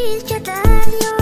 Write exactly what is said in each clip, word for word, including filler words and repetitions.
دید که دریا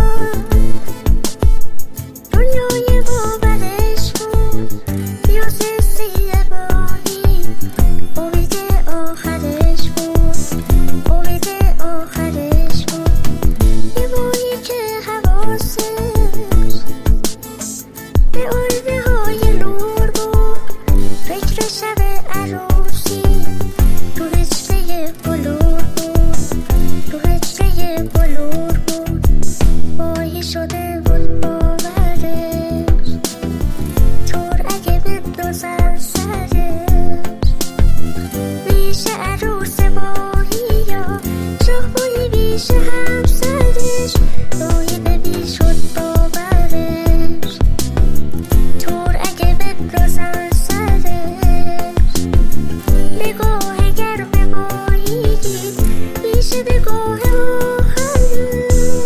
دنیای باورش بود، پیاز سیه ماهی امید آخرش بود، امید آخرش بود. یه ماهی که حواسش به آینه های نور بود، فکر شب عروسی تو هجله بلور بود، تو هجله بلور بود. ماهی شده بود باورش طور اگه بندازن سرش، میشه عروس ماهی یا شاهماهی میشه همسرش. ماهی نمیشد باورش طور اگه بندازن سرش. نگاه گرم ماهی دید میشه نگاه آخرش.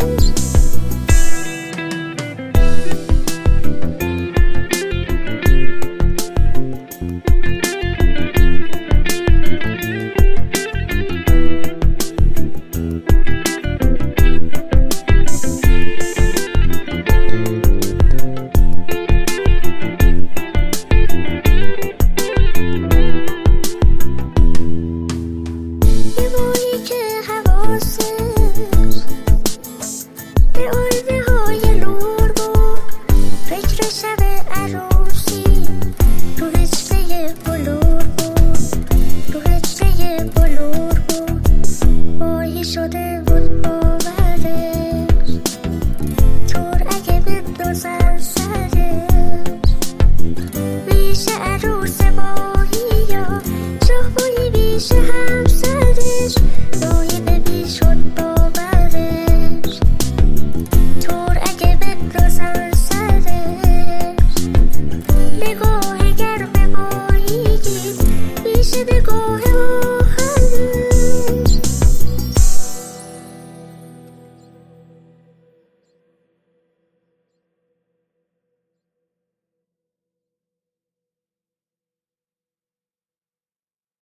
یه ماهی که حواسش به آینه های نور بود، فکر شب عروسی تو هجله بلور بود، تو هجله بلور بود. ماهی شده بود باورش طور اگه بندازن سرش، میشه عروس ماهی یا شاهماهی میشه هم